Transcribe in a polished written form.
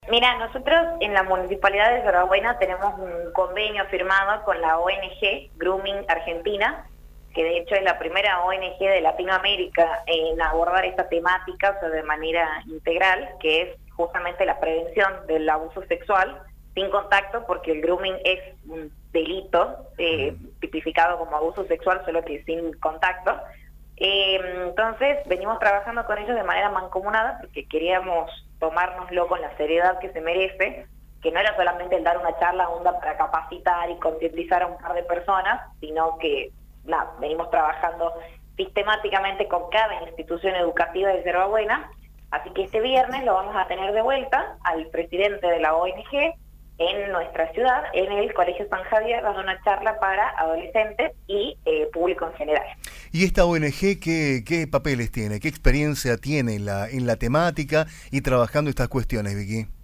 Mira, nosotros en la Municipalidad de Yerbabuena tenemos un convenio firmado con la ONG Grooming Argentina, que de hecho es la primera ONG de Latinoamérica en abordar esta temática, o sea, de manera integral, que es justamente la prevención del abuso sexual sin contacto, porque el grooming es un delito tipificado como abuso sexual, solo que sin contacto. Entonces venimos trabajando con ellos de manera mancomunada porque queríamos tomárnoslo con la seriedad que se merece, que no era solamente el dar una charla onda para capacitar y concientizar a un par de personas, sino que nada, venimos trabajando sistemáticamente con cada institución educativa de Yerbabuena, así que este viernes lo vamos a tener de vuelta al presidente de la ONG en nuestra ciudad, en el Colegio San Javier, dando una charla para adolescentes y público en general. ¿Y esta ONG qué papeles tiene? ¿Qué experiencia tiene en la temática y trabajando estas cuestiones, Vicky?